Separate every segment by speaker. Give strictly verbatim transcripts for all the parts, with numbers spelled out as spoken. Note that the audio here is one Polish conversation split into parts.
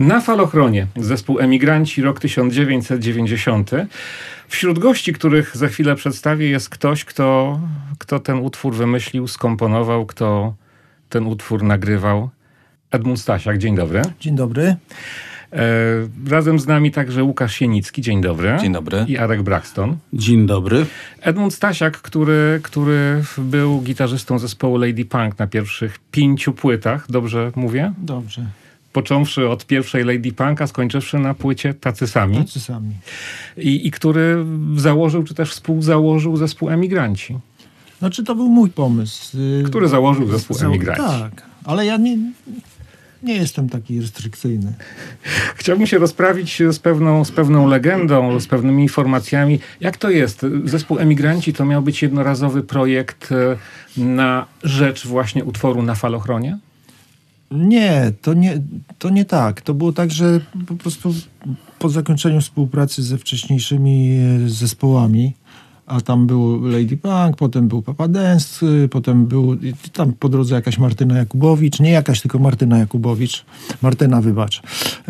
Speaker 1: Na Falochronie zespół Emigranci, rok tysiąc dziewięćset dziewięćdziesiąty. Wśród gości, których za chwilę przedstawię, jest ktoś, kto, kto ten utwór wymyślił, skomponował, kto ten utwór nagrywał. Edmund Stasiak, dzień dobry.
Speaker 2: Dzień dobry.
Speaker 1: E, razem z nami także Łukasz Sienicki, dzień dobry.
Speaker 3: Dzień dobry.
Speaker 1: I Arek Braxton.
Speaker 3: Dzień dobry.
Speaker 1: Edmund Stasiak, który, który był gitarzystą zespołu Lady Punk na pierwszych pięciu płytach, dobrze mówię?
Speaker 2: Dobrze.
Speaker 1: Począwszy od pierwszej Lady Punk, a skończywszy na płycie Tacy Sami.
Speaker 2: Tacy Sami.
Speaker 1: I, I który założył, czy też współzałożył zespół Emigranci.
Speaker 2: Znaczy to był mój pomysł.
Speaker 1: Który założył zespół
Speaker 2: Za...
Speaker 1: Emigranci.
Speaker 2: Tak, ale ja nie, nie jestem taki restrykcyjny.
Speaker 1: Chciałbym się rozprawić z pewną, z pewną legendą, z pewnymi informacjami. Jak to jest? Zespół Emigranci to miał być jednorazowy projekt na rzecz właśnie utworu Na Falochronie?
Speaker 2: Nie, to nie, to nie tak. To było tak, że po prostu po zakończeniu współpracy ze wcześniejszymi zespołami, a tam był Lady Punk, potem był Papa Dance, potem był tam po drodze jakaś Martyna Jakubowicz, nie jakaś, tylko Martyna Jakubowicz, Martyna, wybacz.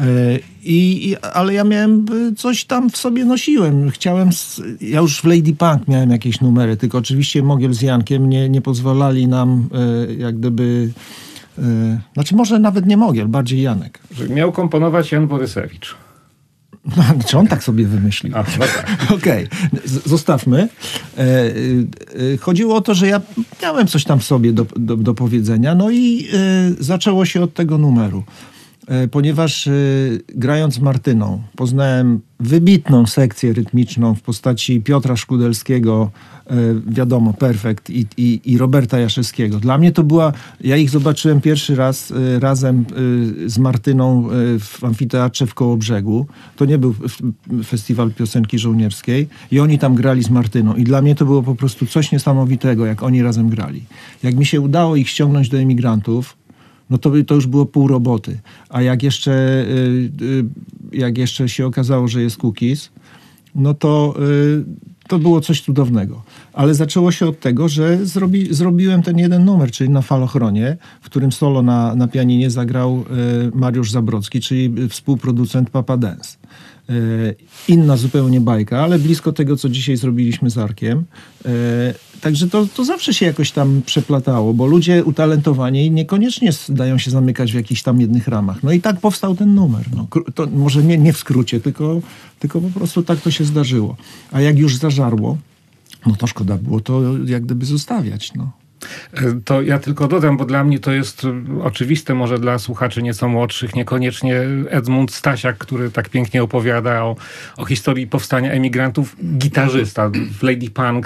Speaker 2: I, i, ale ja miałem, coś tam w sobie nosiłem. Chciałem, ja już w Lady Punk miałem jakieś numery, tylko oczywiście Mogiel z Jankiem nie, nie pozwalali nam jak gdyby... Znaczy może nawet nie Mogiel, bardziej Janek.
Speaker 1: Że miał komponować Jan Borysewicz.
Speaker 2: Czy on tak sobie wymyślił?
Speaker 1: A, no tak.
Speaker 2: Okej, okay. Zostawmy. E, e, chodziło o to, że ja miałem coś tam w sobie do, do, do powiedzenia, no i e, zaczęło się od tego numeru. E, ponieważ e, grając z Martyną poznałem wybitną sekcję rytmiczną w postaci Piotra Szkudelskiego, e, wiadomo, Perfekt, i, i, i Roberta Jaszewskiego. Dla mnie to była, ja ich zobaczyłem pierwszy raz e, razem e, z Martyną e, w amfiteatrze w Kołobrzegu. To nie był f, festiwal piosenki żołnierskiej i oni tam grali z Martyną i dla mnie to było po prostu coś niesamowitego, jak oni razem grali. Jak mi się udało ich ściągnąć do Emigrantów, no to, to już było pół roboty. A jak jeszcze, jak jeszcze się okazało, że jest Cookies, no to, to było coś cudownego. Ale zaczęło się od tego, że zrobi, zrobiłem ten jeden numer, czyli Na Falochronie, w którym solo na, na pianinie zagrał Mariusz Zabrocki, czyli współproducent Papa Dance. Inna zupełnie bajka, ale blisko tego, co dzisiaj zrobiliśmy z Arkiem. Także to, to zawsze się jakoś tam przeplatało, bo ludzie utalentowani niekoniecznie dają się zamykać w jakichś tam jednych ramach. No i tak powstał ten numer. No, to może nie, nie w skrócie, tylko, tylko po prostu tak to się zdarzyło. A jak już zażarło, no to szkoda było to jak gdyby zostawiać, no.
Speaker 1: To ja tylko dodam, bo dla mnie to jest oczywiste, może dla słuchaczy nieco młodszych, niekoniecznie Edmund Stasiak, który tak pięknie opowiada o, o historii powstania Emigrantów, gitarzysta w Lady Punk,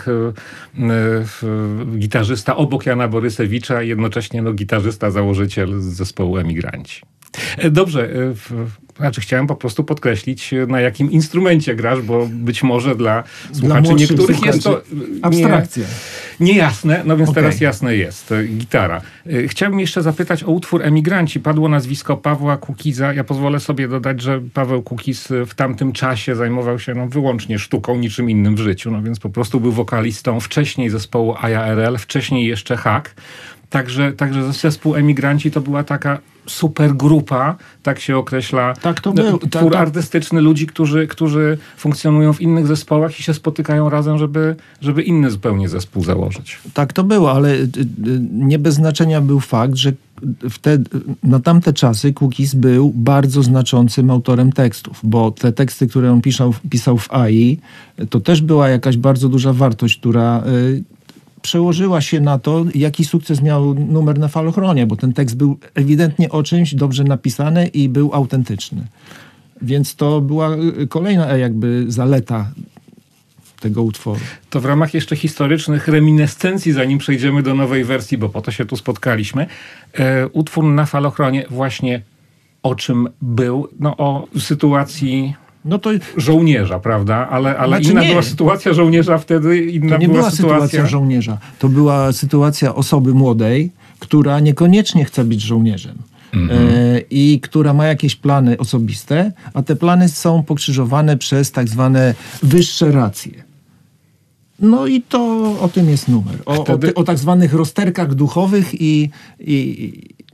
Speaker 1: gitarzysta obok Jana Borysewicza, jednocześnie no, gitarzysta, założyciel zespołu Emigranci. Dobrze, znaczy chciałem po prostu podkreślić, na jakim instrumencie grasz, bo być może dla słuchaczy
Speaker 2: dla
Speaker 1: niektórych
Speaker 2: słuchaczy
Speaker 1: jest to
Speaker 2: abstrakcja.
Speaker 1: Nie, niejasne, no więc
Speaker 2: okay.
Speaker 1: Teraz jasne jest. Gitara. Chciałbym jeszcze zapytać o utwór Emigranci. Padło nazwisko Pawła Kukiza. Ja pozwolę sobie dodać, że Paweł Kukiz w tamtym czasie zajmował się no, wyłącznie sztuką, niczym innym w życiu. No więc po prostu był wokalistą wcześniej zespołu A J A R L, wcześniej jeszcze Hak. Także, także zespół Emigranci to była taka super grupa, tak się określa,
Speaker 2: tak to był,
Speaker 1: twór
Speaker 2: tak, tak.
Speaker 1: artystyczny ludzi, którzy, którzy funkcjonują w innych zespołach i się spotykają razem, żeby, żeby inny zupełnie zespół założyć.
Speaker 2: Tak to było, ale nie bez znaczenia był fakt, że wtedy, na tamte czasy Cookies był bardzo znaczącym autorem tekstów, bo te teksty, które on pisał, pisał w A I, to też była jakaś bardzo duża wartość, która przełożyła się na to, jaki sukces miał numer Na Falochronie, bo ten tekst był ewidentnie o czymś dobrze napisany i był autentyczny. Więc to była kolejna jakby zaleta tego utworu.
Speaker 1: To w ramach jeszcze historycznych reminiscencji, zanim przejdziemy do nowej wersji, bo po to się tu spotkaliśmy, e, utwór Na Falochronie właśnie o czym był? No o sytuacji... No to żołnierza, prawda? Ale, ale znaczy inna nie. była sytuacja żołnierza wtedy, inna
Speaker 2: to nie
Speaker 1: była,
Speaker 2: była sytuacja... sytuacja żołnierza. To była sytuacja osoby młodej, która niekoniecznie chce być żołnierzem. Mm-hmm. e, I która ma jakieś plany osobiste, a te plany są pokrzyżowane przez tak zwane wyższe racje. No i to o tym jest numer. O, Wtedy... o, o tak zwanych rozterkach duchowych i, i,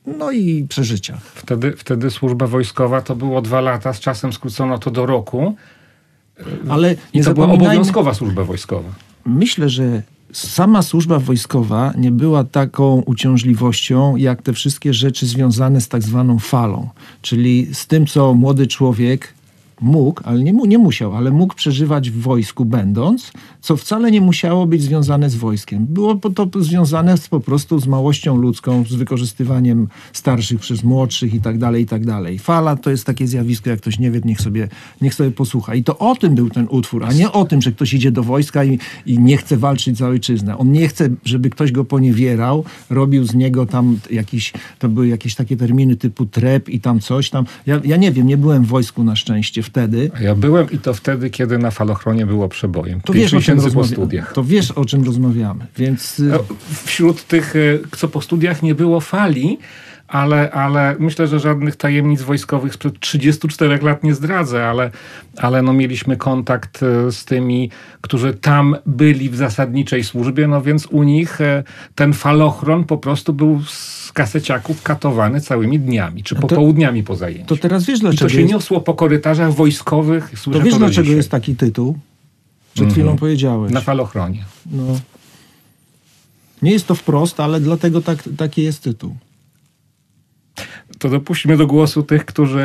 Speaker 2: no i przeżyciach.
Speaker 1: Wtedy, wtedy służba wojskowa to było dwa lata, z czasem skrócono to do roku.
Speaker 2: Ale
Speaker 1: I
Speaker 2: nie
Speaker 1: to była
Speaker 2: zapominajmy-
Speaker 1: obowiązkowa służba wojskowa.
Speaker 2: Myślę, że sama służba wojskowa nie była taką uciążliwością, jak te wszystkie rzeczy związane z tak zwaną falą. Czyli z tym, co młody człowiek mógł, ale nie, mu, nie musiał, ale mógł przeżywać w wojsku będąc, co wcale nie musiało być związane z wojskiem. Było to związane z, po prostu z małością ludzką, z wykorzystywaniem starszych przez młodszych i tak dalej, i tak dalej. Fala to jest takie zjawisko, jak ktoś nie wie, niech sobie, niech sobie posłucha. I to o tym był ten utwór, a nie o tym, że ktoś idzie do wojska i, i nie chce walczyć za ojczyznę. On nie chce, żeby ktoś go poniewierał, robił z niego tam jakiś, to były jakieś takie terminy typu trep i tam coś tam. Ja, ja nie wiem, nie byłem w wojsku na szczęście wtedy.
Speaker 1: A ja byłem i to wtedy, kiedy na falochronie było przebojem.
Speaker 2: To
Speaker 1: Pięć
Speaker 2: wiesz, o czym
Speaker 1: miesięcy po
Speaker 2: rozmawia-
Speaker 1: studiach.
Speaker 2: To wiesz, o czym rozmawiamy. Więc y,
Speaker 1: No, wśród tych, y, co po studiach nie było fali, ale, ale myślę, że żadnych tajemnic wojskowych sprzed trzydziestu czterech lat nie zdradzę, ale, ale no mieliśmy kontakt y, z tymi, którzy tam byli w zasadniczej służbie, no więc u nich y, ten falochron po prostu był z kaseciaków katowany całymi dniami, czy
Speaker 2: to-
Speaker 1: popołudniami po zajęciu.
Speaker 2: to teraz wiesz,
Speaker 1: I to
Speaker 2: dlaczego
Speaker 1: się
Speaker 2: jest,
Speaker 1: niosło po korytarzach wojskowych. Słyszę
Speaker 2: to wiesz
Speaker 1: do
Speaker 2: dlaczego
Speaker 1: dzisiaj.
Speaker 2: jest taki tytuł? Przed
Speaker 1: Mhm.
Speaker 2: chwilą powiedziałeś.
Speaker 1: Na falochronie.
Speaker 2: No. Nie jest to wprost, ale dlatego tak, taki jest tytuł.
Speaker 1: To dopuśćmy do głosu tych, którzy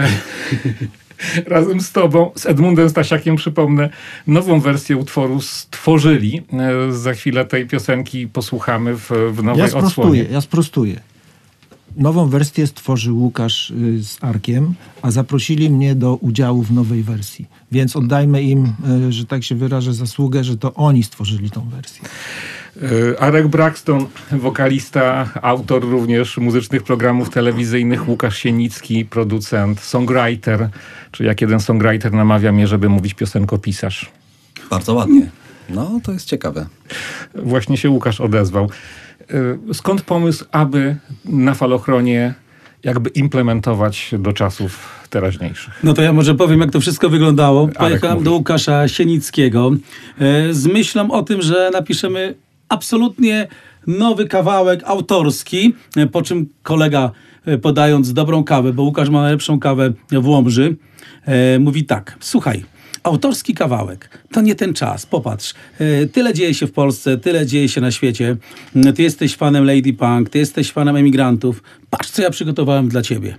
Speaker 1: razem z tobą, z Edmundem Stasiakiem, przypomnę, nową wersję utworu stworzyli. E, Za chwilę tej piosenki posłuchamy w, w nowej
Speaker 2: Ja
Speaker 1: odsłonie.
Speaker 2: sprostuję, ja sprostuję. Nową wersję stworzył Łukasz y, z Arkiem, a zaprosili mnie do udziału w nowej wersji. Więc oddajmy im, y, że tak się wyrażę, zasługę, że to oni stworzyli tą wersję.
Speaker 1: E, Arek Braxton, wokalista, autor również muzycznych programów telewizyjnych, Łukasz Sienicki, producent, songwriter, czy jak jeden songwriter namawia mnie, żeby mówić piosenkopisarz.
Speaker 3: Bardzo ładnie. No, to jest ciekawe.
Speaker 1: Właśnie się Łukasz odezwał. Y, Skąd pomysł, aby na falochronie jakby implementować do czasów teraźniejszych?
Speaker 4: No to ja może powiem, jak to wszystko wyglądało. Pojechałem
Speaker 1: mówi.
Speaker 4: do Łukasza Sienickiego e, z myślą o tym, że napiszemy absolutnie nowy kawałek autorski, e, po czym kolega, e, podając dobrą kawę, bo Łukasz ma najlepszą kawę w Łomży, e, mówi tak: słuchaj, autorski kawałek, to nie ten czas, popatrz, e, tyle dzieje się w Polsce, tyle dzieje się na świecie, E, ty jesteś fanem Lady Punk, ty jesteś fanem Emigrantów, patrz, co ja przygotowałem dla ciebie.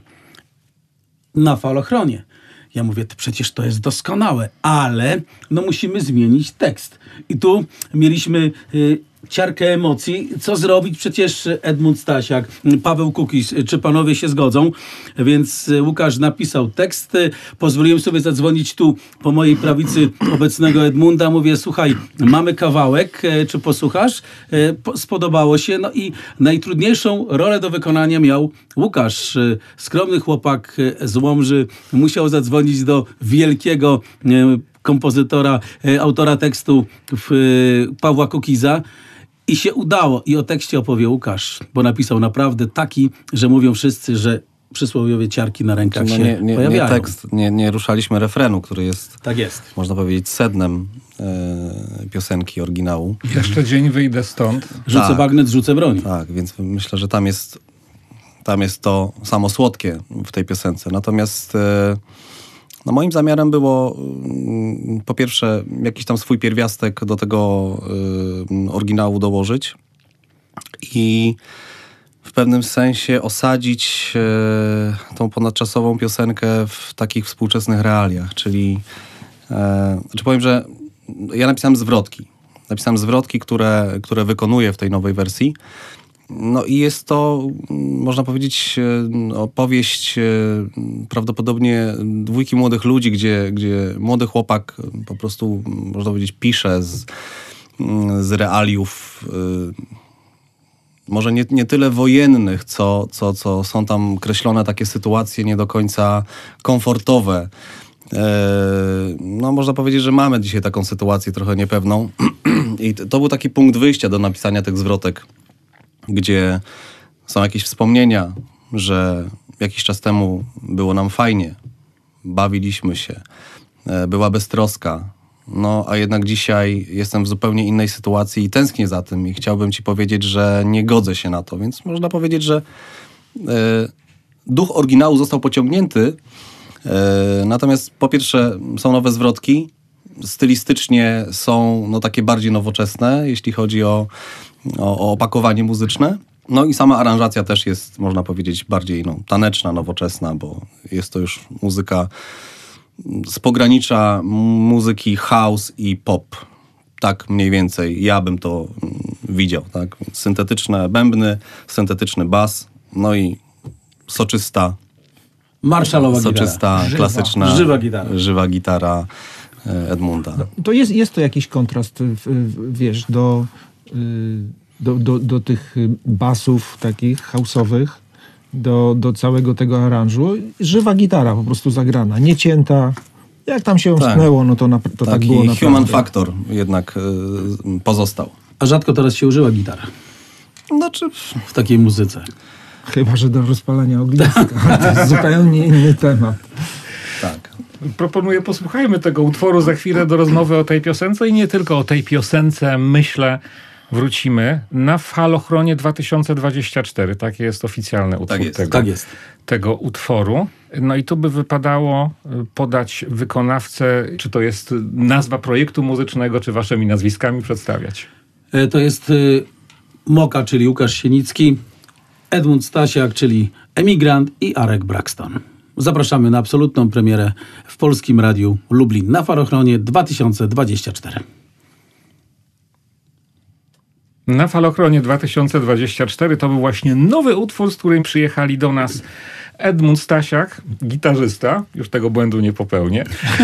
Speaker 4: Na falochronie. Ja mówię, to przecież to jest doskonałe, ale no musimy zmienić tekst. I tu mieliśmy y, ciarkę emocji. Co zrobić? Przecież Edmund Stasiak, Paweł Kukiz, czy panowie się zgodzą? Więc y, Łukasz napisał tekst. Y, Pozwoliłem sobie zadzwonić tu po mojej prawicy obecnego Edmunda. Mówię, słuchaj, mamy kawałek, y, czy posłuchasz? Y, po, spodobało się. No i najtrudniejszą rolę do wykonania miał Łukasz. Y, Skromny chłopak y, z Łomży musiał zadzwonić do wielkiego y, kompozytora, y, autora tekstu w, y, Pawła Kukiza. I się udało. I o tekście opowie Łukasz, bo napisał naprawdę taki, że mówią wszyscy, że przysłowiowie ciarki na rękach
Speaker 3: No
Speaker 4: się
Speaker 3: nie, nie, nie
Speaker 4: pojawiają.
Speaker 3: tekst, nie, nie ruszaliśmy refrenu, który jest,
Speaker 4: Tak jest.
Speaker 3: można powiedzieć, sednem e, piosenki, oryginału.
Speaker 1: Jeszcze dzień wyjdę stąd.
Speaker 4: Rzucę
Speaker 3: Tak.
Speaker 4: bagnet, rzucę broń.
Speaker 3: Tak, więc myślę, że tam jest, tam jest to samo słodkie w tej piosence. Natomiast e, no moim zamiarem było mm, po pierwsze jakiś tam swój pierwiastek do tego y, oryginału dołożyć i w pewnym sensie osadzić e, tą ponadczasową piosenkę w takich współczesnych realiach, czyli e, znaczy powiem, że ja napisałem zwrotki. Napisałem zwrotki, które, które wykonuję w tej nowej wersji. No i jest to, można powiedzieć, e, opowieść e, prawdopodobnie dwójki młodych ludzi, gdzie, gdzie młody chłopak po prostu, można powiedzieć, pisze z, z realiów e, może nie, nie tyle wojennych, co, co, co są tam kreślone takie sytuacje nie do końca komfortowe. E, no można powiedzieć, że mamy dzisiaj taką sytuację trochę niepewną i to, to był taki punkt wyjścia do napisania tych zwrotek, gdzie są jakieś wspomnienia, że jakiś czas temu było nam fajnie, bawiliśmy się, e, była beztroska. No, a jednak dzisiaj jestem w zupełnie innej sytuacji i tęsknię za tym i chciałbym ci powiedzieć, że nie godzę się na to, więc można powiedzieć, że duch oryginału został pociągnięty, natomiast po pierwsze są nowe zwrotki, stylistycznie są no, takie bardziej nowoczesne, jeśli chodzi o, o, o opakowanie muzyczne. No i sama aranżacja też jest, można powiedzieć, bardziej no, taneczna, nowoczesna, bo jest to już muzyka z pogranicza muzyki house i pop. Tak mniej więcej ja bym to widział. Tak? Syntetyczne bębny, syntetyczny bas, no i soczysta,
Speaker 4: Marszalowa
Speaker 3: soczysta,
Speaker 4: gitara.
Speaker 3: klasyczna,
Speaker 4: Żywa gitara.
Speaker 3: żywa gitara Edmunda.
Speaker 2: To jest, jest to jakiś kontrast, w- w- wiesz, do, y, do, do, do tych basów takich house'owych, do, do całego tego aranżu. Żywa gitara po prostu zagrana, niecięta. Jak tam się
Speaker 3: Tak.
Speaker 2: omsknęło, no to, na, to tak
Speaker 3: Taki
Speaker 2: było naprawdę.
Speaker 3: human factor jednak y, pozostał.
Speaker 4: A rzadko teraz się używa gitara
Speaker 3: Znaczy,
Speaker 4: w takiej muzyce.
Speaker 2: Chyba że do rozpalania ogniska. To jest zupełnie inny temat.
Speaker 3: tak.
Speaker 1: Proponuję, posłuchajmy tego utworu za chwilę do rozmowy o tej piosence i nie tylko o tej piosence, myślę, wrócimy na Falochronie dwa tysiące dwudziestym czwartym. Taki jest oficjalny utwór
Speaker 3: Tak jest.
Speaker 1: tego,
Speaker 4: Tak jest.
Speaker 1: tego utworu. No i tu by wypadało y, podać wykonawcę, czy to jest nazwa projektu muzycznego, czy waszymi nazwiskami przedstawiać.
Speaker 4: E, To jest y, Moka, czyli Łukasz Sienicki, Edmund Stasiak, czyli Emigrant i Arek Braxton. Zapraszamy na absolutną premierę w Polskim Radiu Lublin na Falochronie dwa tysiące dwudziestym czwartym.
Speaker 1: Na Falochronie dwa tysiące dwudziestym czwartym to był właśnie nowy utwór, z którym przyjechali do nas Edmund Stasiak, gitarzysta, już tego błędu nie popełnię,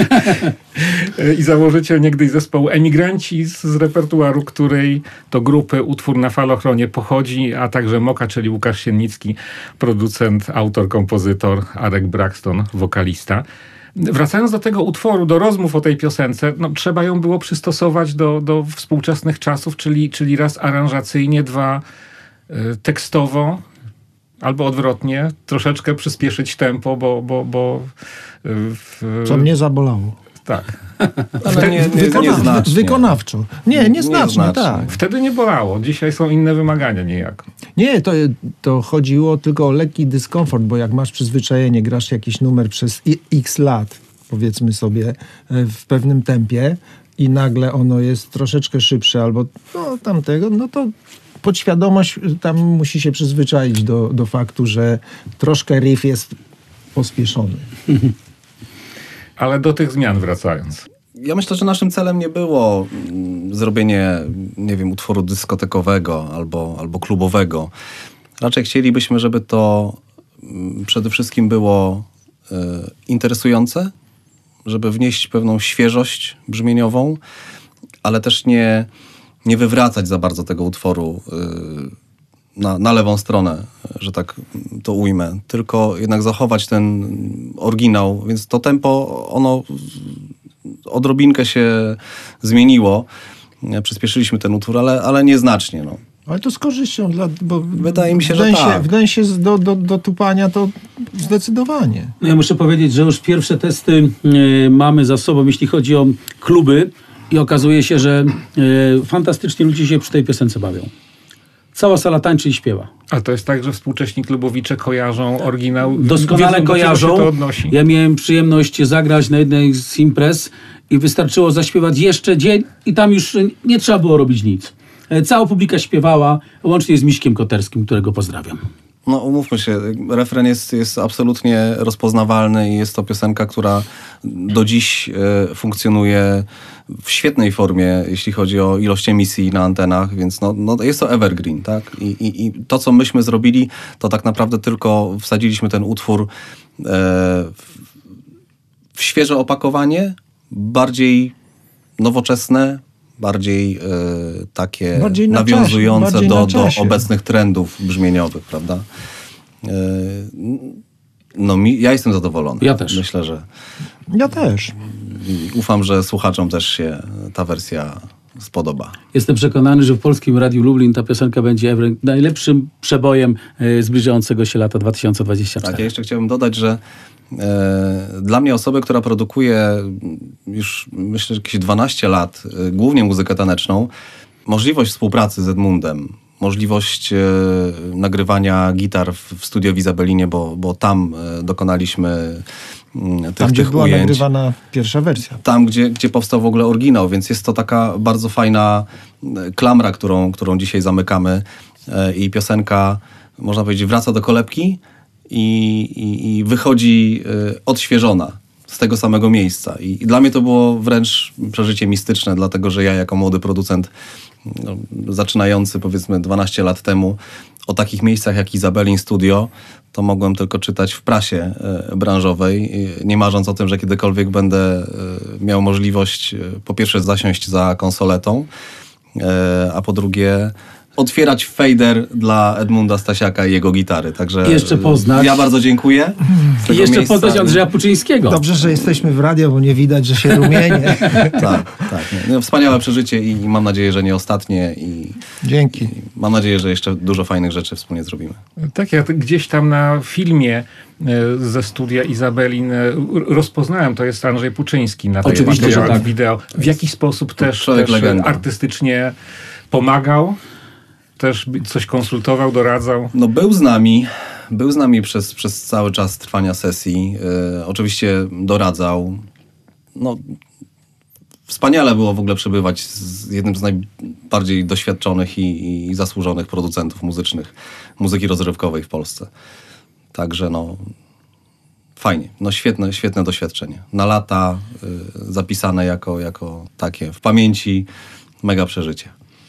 Speaker 1: i założyciel niegdyś zespołu Emigranci z, z repertuaru, której to grupy utwór na Falochronie pochodzi, a także Moka, czyli Łukasz Sienicki, producent, autor, kompozytor, Arek Braxton, wokalista. Wracając do tego utworu, do rozmów o tej piosence, no, trzeba ją było przystosować do, do współczesnych czasów, czyli, czyli raz aranżacyjnie, dwa y, tekstowo, albo odwrotnie, troszeczkę przyspieszyć tempo, bo... bo, bo y, w,
Speaker 2: Co mnie zabolało.
Speaker 1: tak.
Speaker 3: Ale nie, nie,
Speaker 2: Wykona-
Speaker 3: nieznacznie.
Speaker 2: Wykonawczo. Nie, nieznacznie,
Speaker 3: Nieznacznie.
Speaker 2: tak.
Speaker 1: Wtedy nie bolało. Dzisiaj są inne wymagania niejako.
Speaker 2: Nie, to, to chodziło tylko o lekki dyskomfort, bo jak masz przyzwyczajenie, grasz jakiś numer przez i- x lat, powiedzmy sobie, e, w pewnym tempie i nagle ono jest troszeczkę szybsze albo no, tamtego, no to podświadomość tam musi się przyzwyczaić do, do faktu, że troszkę riff jest pospieszony.
Speaker 1: Ale do tych zmian wracając.
Speaker 3: Ja myślę, że naszym celem nie było mm, zrobienie, nie wiem, utworu dyskotekowego albo, albo klubowego. Raczej chcielibyśmy, żeby to mm, przede wszystkim było y, interesujące, żeby wnieść pewną świeżość brzmieniową, ale też nie, nie wywracać za bardzo tego utworu y, na, na lewą stronę, że tak to ujmę, tylko jednak zachować ten oryginał, więc to tempo, ono odrobinkę się zmieniło. Przyspieszyliśmy ten utwór, ale, ale nieznacznie. No.
Speaker 2: Ale to z korzyścią, dla, bo
Speaker 3: Wydaje mi się,
Speaker 2: w
Speaker 3: że
Speaker 2: densie,
Speaker 3: tak.
Speaker 2: w densie z- do, do, do tupania to zdecydowanie.
Speaker 4: No ja muszę powiedzieć, że już pierwsze testy e, mamy za sobą, jeśli chodzi o kluby i okazuje się, że e, fantastycznie ludzie się przy tej piosence bawią. Cała sala tańczy i śpiewa.
Speaker 1: A to jest tak, że współcześni klubowicze kojarzą oryginał?
Speaker 4: Doskonale
Speaker 1: wiedzą, do czego
Speaker 4: kojarzą.
Speaker 1: się to odnosi?
Speaker 4: Ja miałem przyjemność zagrać na jednej z imprez i wystarczyło zaśpiewać jeszcze dzień i tam już nie trzeba było robić nic. E, Cała publika śpiewała, łącznie z Miśkiem Koterskim, którego pozdrawiam.
Speaker 3: No umówmy się, refren jest, jest absolutnie rozpoznawalny i jest to piosenka, która do dziś e, funkcjonuje w świetnej formie, jeśli chodzi o ilość emisji na antenach, więc no, no jest to evergreen, tak? I, i, I to, co myśmy zrobili, to tak naprawdę tylko wsadziliśmy ten utwór e, w, w świeże opakowanie, bardziej nowoczesne, bardziej e, takie
Speaker 2: Bardziej na
Speaker 3: nawiązujące
Speaker 2: czasie, bardziej
Speaker 3: do,
Speaker 2: na
Speaker 3: do
Speaker 2: czasie.
Speaker 3: obecnych trendów brzmieniowych, prawda? E, no mi, ja jestem zadowolony.
Speaker 4: Ja też.
Speaker 3: Myślę, że
Speaker 2: Ja też.
Speaker 3: i ufam, że słuchaczom też się ta wersja spodoba.
Speaker 4: Jestem przekonany, że w Polskim Radiu Lublin ta piosenka będzie ever- najlepszym przebojem e, zbliżającego się lata dwa tysiące dwudziestego czwartego.
Speaker 3: Tak, ja jeszcze chciałbym dodać, że e, dla mnie osoby, która produkuje już myślę, że jakieś dwanaście lat, e, głównie muzykę taneczną, możliwość współpracy z Edmundem, możliwość e, nagrywania gitar w, w studio w Izabelinie, bo, bo tam e, dokonaliśmy m, tych,
Speaker 2: Tam, gdzie
Speaker 3: tych
Speaker 2: była
Speaker 3: ujęć.
Speaker 2: nagrywana pierwsza wersja.
Speaker 3: Tam, gdzie, gdzie powstał w ogóle oryginał, więc jest to taka bardzo fajna e, klamra, którą, którą dzisiaj zamykamy e, i piosenka, można powiedzieć, wraca do kolebki i, i, i wychodzi e, odświeżona z tego samego miejsca. I, I dla mnie to było wręcz przeżycie mistyczne, dlatego że ja jako młody producent, no, zaczynający powiedzmy dwanaście lat temu, o takich miejscach jak Izabelin Studio, to mogłem tylko czytać w prasie e, branżowej, e, nie marząc o tym, że kiedykolwiek będę e, miał możliwość e, po pierwsze zasiąść za konsoletą, e, a po drugie otwierać fader dla Edmunda Stasiaka i jego gitary. Także
Speaker 4: I jeszcze poznać.
Speaker 3: Ja bardzo dziękuję. z
Speaker 4: I
Speaker 3: tego
Speaker 4: jeszcze
Speaker 3: miejsca.
Speaker 4: poznać Andrzeja Puczyńskiego.
Speaker 2: Dobrze, że jesteśmy w radio, bo nie widać, że się rumienie.
Speaker 3: Tak, tak. Nie. No, wspaniałe przeżycie i mam nadzieję, że nie ostatnie i
Speaker 2: Dzięki.
Speaker 3: mam nadzieję, że jeszcze dużo fajnych rzeczy wspólnie zrobimy.
Speaker 1: Tak, ja gdzieś tam na filmie e, ze studia Izabelin e, rozpoznałem, to jest Andrzej Puczyński na tej
Speaker 4: Oczywiście, że tak.
Speaker 1: wideo. W jaki sposób też,
Speaker 3: Człowiek
Speaker 1: też
Speaker 3: legenda.
Speaker 1: artystycznie pomagał, też coś konsultował, doradzał.
Speaker 3: No był z nami, był z nami przez, przez cały czas trwania sesji. E, oczywiście doradzał. No, wspaniale było w ogóle przebywać z jednym z najbardziej doświadczonych i, i zasłużonych producentów muzycznych, muzyki rozrywkowej w Polsce. Także no, fajnie. No świetne, świetne doświadczenie. Na lata y, zapisane jako, jako takie w pamięci, mega przeżycie.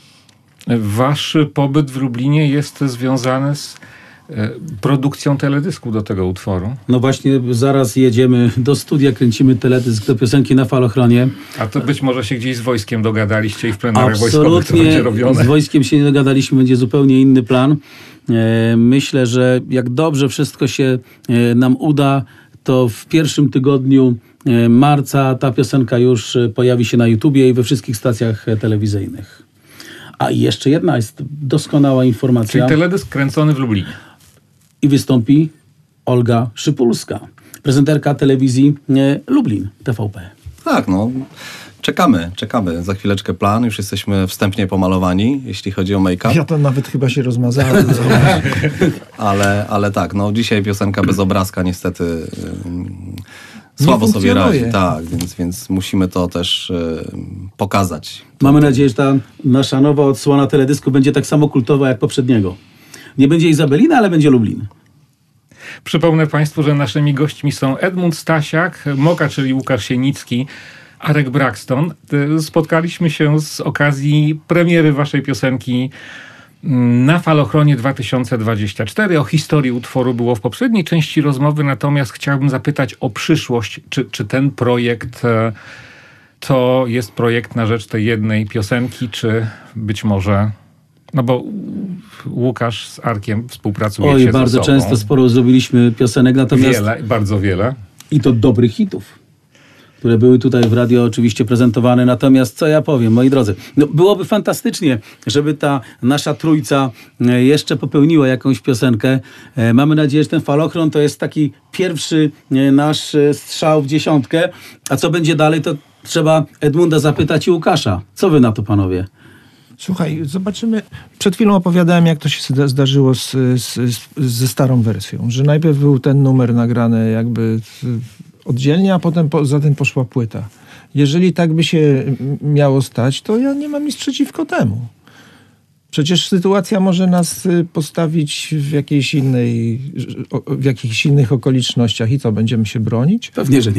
Speaker 1: Wasz pobyt w Lublinie jest związany z e, produkcją teledysku do tego utworu.
Speaker 4: No właśnie, zaraz jedziemy do studia, kręcimy teledysk do piosenki Na Falochronie.
Speaker 1: A to być może się gdzieś z wojskiem dogadaliście i w plenerach wojskowych to będzie
Speaker 4: Absolutnie
Speaker 1: robione.
Speaker 4: z wojskiem się nie dogadaliśmy, będzie zupełnie inny plan. E, myślę, że jak dobrze wszystko się e, nam uda, to w pierwszym tygodniu e, marca ta piosenka już e, pojawi się na YouTubie i we wszystkich stacjach e, telewizyjnych. A i jeszcze jedna jest doskonała
Speaker 1: Czyli
Speaker 4: informacja.
Speaker 1: teledysk kręcony w Lublinie.
Speaker 4: I wystąpi Olga Szypulska, prezenterka telewizji e, Lublin T V P.
Speaker 3: Tak, no. Czekamy, czekamy. Za chwileczkę plan. Już jesteśmy wstępnie pomalowani, jeśli chodzi o make-up.
Speaker 2: Ja to nawet chyba się rozmazałem.
Speaker 3: Ale, ale tak, no dzisiaj piosenka bez obrazka niestety ym, słabo sobie
Speaker 2: funkcjonuje.
Speaker 3: radzi. Tak, więc, więc musimy to też y, pokazać.
Speaker 4: Mamy nadzieję, że ta nasza nowa odsłona teledysku będzie tak samo kultowa jak poprzedniego. Nie będzie Izabelina, ale będzie Lublin.
Speaker 1: Przypomnę Państwu, że naszymi gośćmi są Edmund Stasiak, Moka, czyli Łukasz Sienicki, Arek Braxton. Spotkaliśmy się z okazji premiery waszej piosenki Na Falochronie dwa tysiące dwudziestym czwartym. O historii utworu było w poprzedniej części rozmowy, natomiast chciałbym zapytać o przyszłość. Czy, czy ten projekt e, to jest projekt na rzecz tej jednej piosenki, czy być może... No bo Łukasz z Arkiem współpracujecie
Speaker 4: Oj,
Speaker 1: ze
Speaker 4: bardzo
Speaker 1: sobą.
Speaker 4: często sporo zrobiliśmy piosenek, natomiast
Speaker 1: Wiele, bardzo wiele.
Speaker 4: i to dobrych hitów, które były tutaj w radio oczywiście prezentowane. Natomiast co ja powiem, moi drodzy, no byłoby fantastycznie, żeby ta nasza trójca e, jeszcze popełniła jakąś piosenkę. E, Mamy nadzieję, że ten Falochron to jest taki pierwszy e, nasz e, strzał w dziesiątkę. A co będzie dalej, to trzeba Edmunda zapytać i Łukasza. Co wy na to, panowie?
Speaker 2: Słuchaj, zobaczymy. Przed chwilą opowiadałem, jak to się zda- zdarzyło z, z, z, ze starą wersją. Że najpierw był ten numer nagrany jakby z- oddzielnie, a potem po, za tym poszła płyta. Jeżeli tak by się m- miało stać, to ja nie mam nic przeciwko temu. Przecież sytuacja może nas y, postawić w jakiejś innej, o- w jakichś innych okolicznościach i co, będziemy się bronić?
Speaker 4: Pewnie, że nie.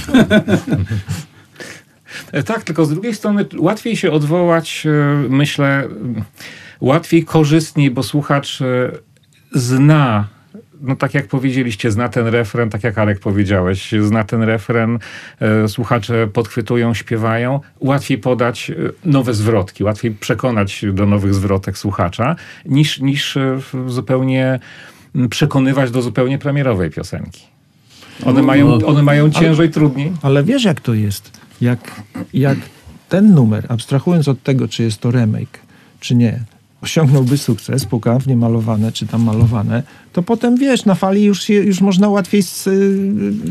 Speaker 1: E, Tak, tylko z drugiej strony łatwiej się odwołać, e, myślę, m, łatwiej, korzystniej, bo słuchacz e, zna, no tak jak powiedzieliście, zna ten refren, tak jak Arek powiedziałeś, zna ten refren, e, słuchacze podchwytują, śpiewają, łatwiej podać e, nowe zwrotki, łatwiej przekonać do nowych zwrotek słuchacza, niż, niż e, w- zupełnie m, przekonywać do zupełnie premierowej piosenki. One mają, one mają ciężej, trudniej.
Speaker 2: Ale wiesz, jak to jest? Jak, jak ten numer, abstrahując od tego, czy jest to remake, czy nie, osiągnąłby sukces, pukawnie malowane, czy tam malowane, to potem, wiesz, na fali już, się, już można łatwiej z,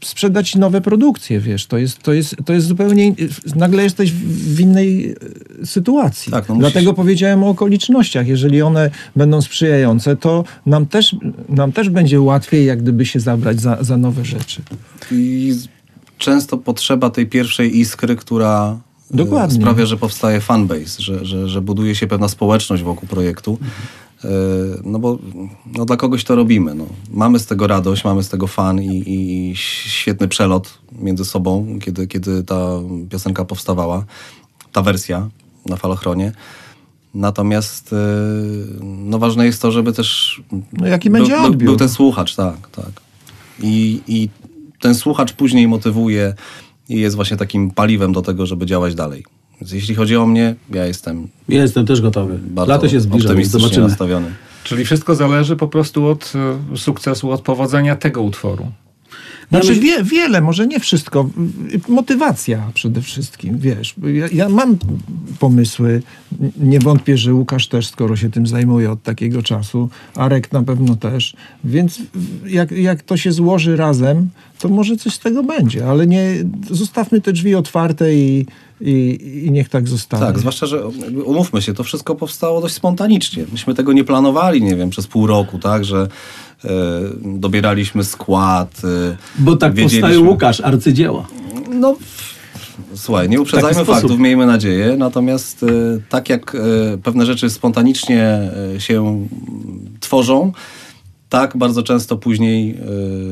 Speaker 2: sprzedać nowe produkcje, wiesz. To jest, to jest, to jest zupełnie... Nagle jesteś w innej sytuacji.
Speaker 3: Tak, no
Speaker 2: Dlatego
Speaker 3: musisz...
Speaker 2: powiedziałem o okolicznościach. Jeżeli one będą sprzyjające, to nam też, nam też będzie łatwiej jak gdyby się zabrać za, za nowe rzeczy.
Speaker 3: I często potrzeba tej pierwszej iskry, która
Speaker 2: Dokładnie.
Speaker 3: sprawia, że powstaje fanbase, że, że, że buduje się pewna społeczność wokół projektu. No bo no dla kogoś to robimy. No. Mamy z tego radość, mamy z tego fan i, i świetny przelot między sobą, kiedy, kiedy ta piosenka powstawała, ta wersja na Falochronie. Natomiast no ważne jest to, żeby też
Speaker 2: no jaki będzie
Speaker 3: był,
Speaker 2: odbiór.
Speaker 3: był ten słuchacz, tak, tak. I, I ten słuchacz później motywuje i jest właśnie takim paliwem do tego, żeby działać dalej. Więc jeśli chodzi o mnie, ja jestem...
Speaker 4: Jestem też gotowy.
Speaker 3: Bardzo
Speaker 4: Lato się zbliża, więc
Speaker 3: optymistycznie
Speaker 4: zobaczymy.
Speaker 3: nastawiony.
Speaker 1: Czyli wszystko zależy po prostu od e, sukcesu, od powodzenia tego utworu.
Speaker 2: Znaczy wie, wiele, może nie wszystko. Motywacja przede wszystkim, wiesz. Ja, ja mam pomysły. Nie wątpię, że Łukasz też, skoro się tym zajmuje od takiego czasu. Arek na pewno też. Więc jak, jak to się złoży razem, to może coś z tego będzie. Ale nie zostawmy te drzwi otwarte i, i, i niech tak zostanie.
Speaker 3: Tak, zwłaszcza, że umówmy się, to wszystko powstało dość spontanicznie. Myśmy tego nie planowali, nie wiem, przez pół roku, tak, że e, dobieraliśmy skład. E,
Speaker 4: Bo tak powstaje Łukasz, arcydzieła.
Speaker 3: No, słuchaj, nie uprzedzajmy faktów, miejmy nadzieję. Natomiast e, tak jak e, pewne rzeczy spontanicznie e, się tworzą, tak bardzo często później e,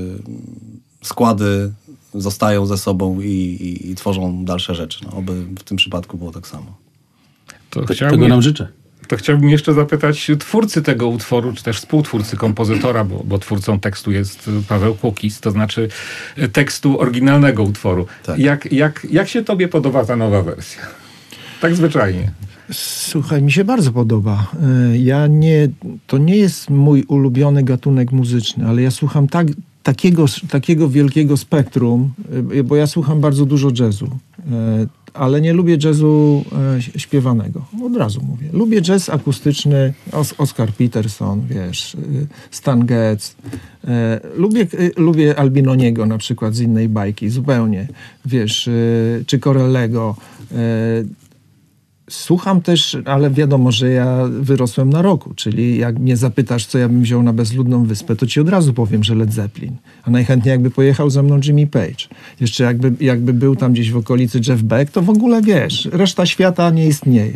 Speaker 3: składy zostają ze sobą i, i, i tworzą dalsze rzeczy. No, oby w tym przypadku było tak samo.
Speaker 1: To
Speaker 4: Te,
Speaker 1: chciałbym,
Speaker 4: tego nam życzę.
Speaker 1: To chciałbym jeszcze zapytać twórcy tego utworu, czy też współtwórcy, kompozytora, bo, bo twórcą tekstu jest Paweł Kukis, to znaczy tekstu oryginalnego utworu.
Speaker 3: Tak.
Speaker 1: Jak, jak, jak się tobie podoba ta nowa wersja? Tak zwyczajnie.
Speaker 2: Słuchaj, mi się bardzo podoba. Ja nie, to nie jest mój ulubiony gatunek muzyczny, ale ja słucham tak, takiego, takiego wielkiego spektrum, bo ja słucham bardzo dużo jazzu, ale nie lubię jazzu śpiewanego. Od razu mówię. Lubię jazz akustyczny, Oscar Peterson, wiesz, Stan Getz. Lubię, lubię Albinoniego na przykład z innej bajki, zupełnie, wiesz, czy Corellego. Słucham też, ale wiadomo, że ja wyrosłem na rocku, czyli jak mnie zapytasz, co ja bym wziął na bezludną wyspę, to ci od razu powiem, że Led Zeppelin. A najchętniej jakby pojechał ze mną Jimmy Page. Jeszcze jakby, jakby był tam gdzieś w okolicy Jeff Beck, to w ogóle wiesz, reszta świata nie istnieje.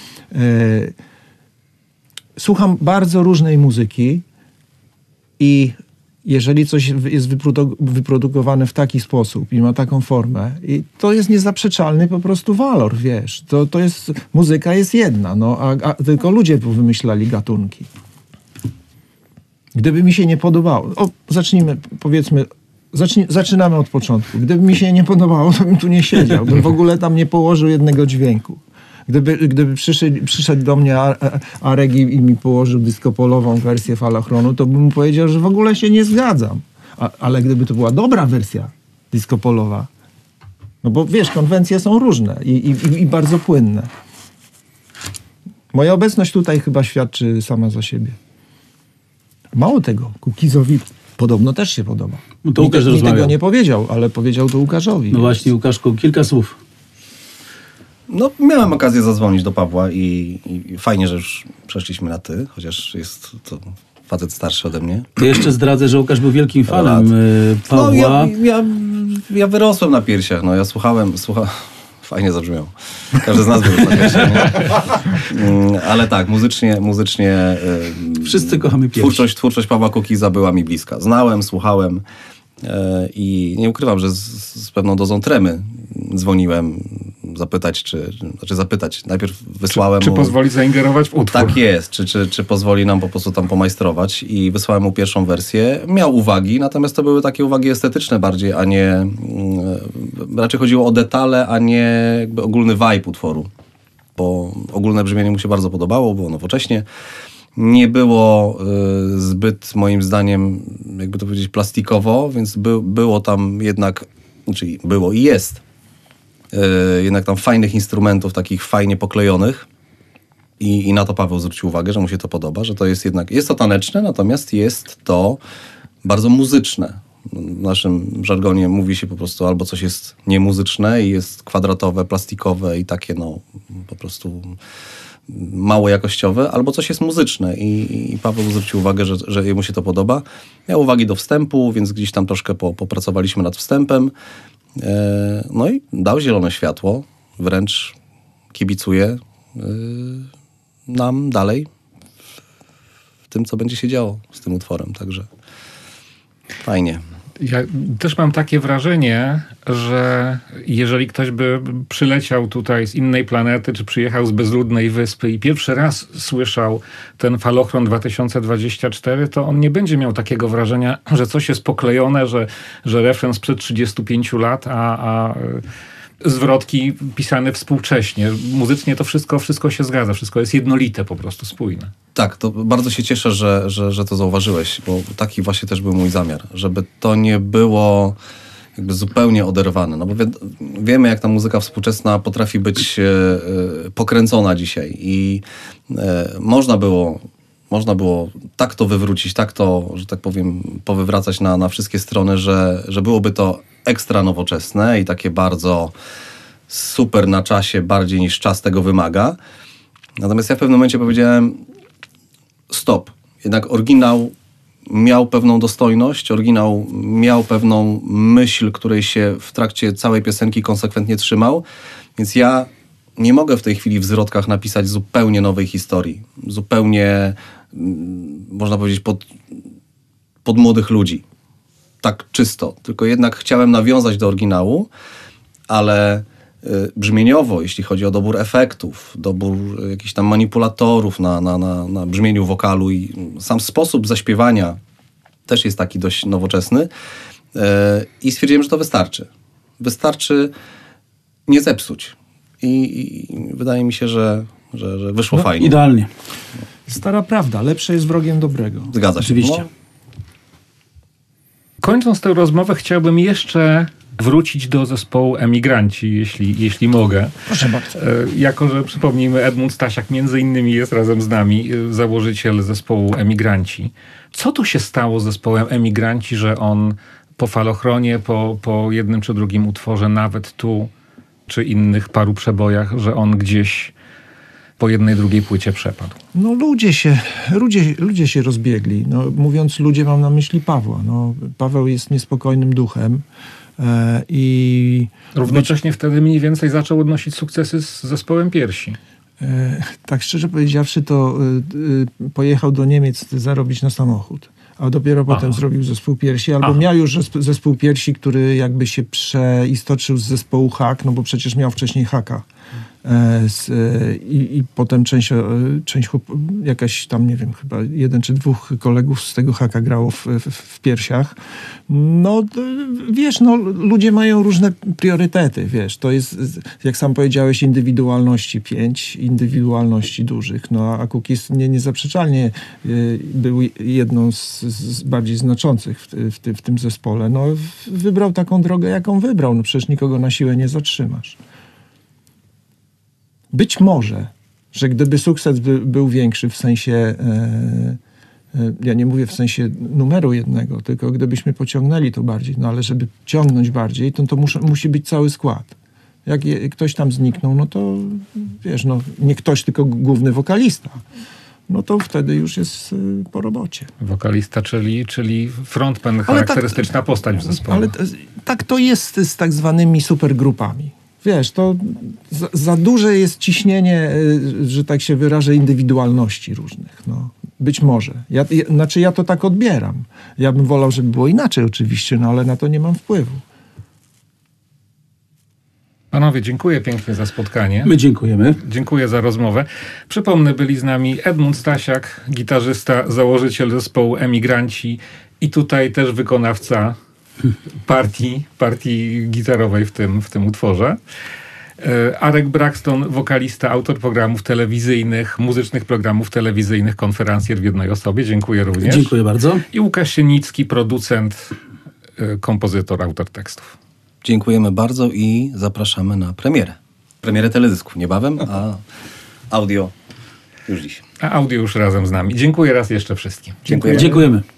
Speaker 2: Słucham bardzo różnej muzyki i jeżeli coś jest wyprodu- wyprodukowane w taki sposób i ma taką formę, i to jest niezaprzeczalny po prostu walor, wiesz. To, to jest, muzyka jest jedna, no, a, a tylko ludzie wymyślali gatunki. Gdyby mi się nie podobało, o, zacznijmy, powiedzmy, zacznij, zaczynamy od początku. Gdyby mi się nie podobało, to bym tu nie siedział, bym w ogóle tam nie położył jednego dźwięku. Gdyby, gdyby przyszedł, przyszedł do mnie Arek i, i mi położył dyskopolową wersję Falochronu, to bym mu powiedział, że w ogóle się nie zgadzam. A, ale gdyby to była dobra wersja dyskopolowa, no bo wiesz, konwencje są różne i, i, i bardzo płynne. Moja obecność tutaj chyba świadczy sama za siebie. Mało tego, Kukizowi podobno też się podoba.
Speaker 4: No to Łukasz
Speaker 2: mi, mi tego
Speaker 4: rozmawiał.
Speaker 2: nie powiedział, ale powiedział to Łukaszowi.
Speaker 4: No właśnie, Łukaszku, kilka słów.
Speaker 3: No, miałem okazję zadzwonić do Pawła i, i fajnie, że już przeszliśmy na ty, chociaż jest to facet starszy ode mnie.
Speaker 4: To jeszcze zdradzę, że Łukasz był wielkim fanem y, Pawła.
Speaker 3: No, ja, ja, ja wyrosłem na piersiach, no, ja słuchałem, słucha... Fajnie zabrzmiało. Każdy z nas wyrósł na piersiach, nie? Ale tak, muzycznie, muzycznie
Speaker 4: Wszyscy kochamy piersi.
Speaker 3: twórczość, twórczość Pawła Kukiza była mi bliska. Znałem, słuchałem i nie ukrywam, że z, z pewną dozą tremy dzwoniłem zapytać, czy, znaczy zapytać. Najpierw wysłałem
Speaker 1: Czy, czy
Speaker 3: mu...
Speaker 1: pozwoli zaingerować w utwór?
Speaker 3: Tak jest. Czy, czy, czy pozwoli nam po prostu tam pomajstrować i wysłałem mu pierwszą wersję. Miał uwagi, natomiast to były takie uwagi estetyczne bardziej, a nie... Mm, raczej chodziło o detale, a nie jakby ogólny vibe utworu. Bo ogólne brzmienie mu się bardzo podobało, było nowocześnie. Nie było y, zbyt, moim zdaniem, jakby to powiedzieć, plastikowo, więc by, było tam jednak, czyli było i jest, y, jednak tam fajnych instrumentów, takich fajnie poklejonych. I, I na to Paweł zwrócił uwagę, że mu się to podoba, że to jest jednak, jest to taneczne, natomiast jest to bardzo muzyczne. W naszym żargonie mówi się po prostu albo coś jest niemuzyczne i jest kwadratowe, plastikowe i takie no po prostu mało jakościowe, albo coś jest muzyczne i, i Paweł zwrócił uwagę, że, że jemu się to podoba. Miał uwagi do wstępu, więc gdzieś tam troszkę po, popracowaliśmy nad wstępem. E, no i dał zielone światło, wręcz kibicuje e, nam dalej w tym, co będzie się działo z tym utworem, także fajnie.
Speaker 1: Ja też mam takie wrażenie, że jeżeli ktoś by przyleciał tutaj z innej planety, czy przyjechał z bezludnej wyspy i pierwszy raz słyszał ten Falochron dwa tysiące dwadzieścia cztery, to on nie będzie miał takiego wrażenia, że coś jest poklejone, że, że refren sprzed trzydziestu pięciu lat, a, a zwrotki pisane współcześnie. Muzycznie to wszystko, wszystko się zgadza, wszystko jest jednolite, po prostu spójne.
Speaker 3: Tak, to bardzo się cieszę, że, że, że to zauważyłeś, bo taki właśnie też był mój zamiar, żeby to nie było jakby zupełnie oderwane, no bo wie, wiemy, jak ta muzyka współczesna potrafi być e, e, pokręcona dzisiaj i e, można było można było tak to wywrócić, tak to, że tak powiem, powywracać na, na wszystkie strony, że, że byłoby to ekstra nowoczesne i takie bardzo super na czasie, bardziej niż czas tego wymaga. Natomiast ja w pewnym momencie powiedziałem stop. Jednak oryginał miał pewną dostojność, oryginał miał pewną myśl, której się w trakcie całej piosenki konsekwentnie trzymał, więc ja nie mogę w tej chwili w zwrotkach napisać zupełnie nowej historii. Zupełnie, można powiedzieć, pod, pod młodych ludzi. Tak czysto. Tylko jednak chciałem nawiązać do oryginału, ale y, brzmieniowo, jeśli chodzi o dobór efektów, dobór jakichś tam manipulatorów na, na, na, na brzmieniu wokalu i sam sposób zaśpiewania też jest taki dość nowoczesny. Y, I stwierdziłem, że to wystarczy. Wystarczy nie zepsuć. I, i wydaje mi się, że, że, że wyszło
Speaker 4: no,
Speaker 3: fajnie.
Speaker 4: Idealnie.
Speaker 2: Stara prawda, lepsze jest wrogiem dobrego.
Speaker 3: Zgadza się.
Speaker 4: Oczywiście.
Speaker 3: No.
Speaker 1: Kończąc tę rozmowę, chciałbym jeszcze wrócić do zespołu Emigranci, jeśli, jeśli mogę.
Speaker 2: Proszę bardzo.
Speaker 1: E, Jako, że przypomnijmy, Edmund Stasiak między innymi jest razem z nami, e, założyciel zespołu Emigranci. Co tu się stało z zespołem Emigranci, że on po Falochronie, po, po jednym czy drugim utworze, nawet tu, czy innych paru przebojach, że on gdzieś po jednej, drugiej płycie przepadł?
Speaker 2: No ludzie się, ludzie, ludzie się rozbiegli. No, mówiąc ludzie, mam na myśli Pawła. No, Paweł jest niespokojnym duchem e, i...
Speaker 1: Równocześnie wtedy mniej więcej zaczął odnosić sukcesy z zespołem Piersi.
Speaker 2: E, tak szczerze powiedziawszy, to e, e, pojechał do Niemiec zarobić na samochód. A dopiero Aha. potem zrobił zespół Piersi, albo Aha. miał już zespół Piersi, który jakby się przeistoczył z zespołu Hak, no bo przecież miał wcześniej Haka. E, z, e, i, I potem część, e, część jakaś tam, nie wiem, chyba jeden czy dwóch kolegów z tego Haka grało w, w, w Piersiach. No wiesz, no ludzie mają różne priorytety, wiesz. To jest, jak sam powiedziałeś, indywidualności pięć, indywidualności dużych. No a Cookies nie, niezaprzeczalnie y, był jedną z, z bardziej znaczących w, w, ty, w tym zespole. No wybrał taką drogę, jaką wybrał. No przecież nikogo na siłę nie zatrzymasz. Być może, że gdyby sukces by, był większy w sensie, e, e, ja nie mówię w sensie numeru jednego, tylko gdybyśmy pociągnęli to bardziej, no ale żeby ciągnąć bardziej, to, to muszę, musi być cały skład. Jak je, ktoś tam zniknął, no to wiesz, no nie ktoś, tylko główny wokalista. No to wtedy już jest y, po robocie.
Speaker 1: Wokalista, czyli, czyli frontman, charakterystyczna tak, postać w zespole.
Speaker 2: Ale t- tak to jest z tak zwanymi supergrupami. Wiesz, to za, za duże jest ciśnienie, y, że tak się wyrażę, indywidualności różnych. No, być może. Ja, ja, znaczy ja to tak odbieram. Ja bym wolał, żeby było inaczej oczywiście, no ale na to nie mam wpływu.
Speaker 1: Panowie, dziękuję pięknie za spotkanie.
Speaker 4: My dziękujemy.
Speaker 1: Dziękuję za rozmowę. Przypomnę, byli z nami Edmund Stasiak, gitarzysta, założyciel zespołu Emigranci i tutaj też wykonawca partii, partii gitarowej w tym, w tym utworze. Arek Braxton, wokalista, autor programów telewizyjnych, muzycznych programów telewizyjnych, konferencjer w jednej osobie. Dziękuję również.
Speaker 4: Dziękuję bardzo.
Speaker 1: I Łukasz Sienicki, producent, kompozytor, autor tekstów.
Speaker 3: Dziękujemy bardzo i zapraszamy na premierę. Premierę teledysku niebawem, a audio już dziś.
Speaker 1: A audio już razem z nami. Dziękuję raz jeszcze wszystkim.
Speaker 3: Dziękujemy.
Speaker 4: Dziękujemy.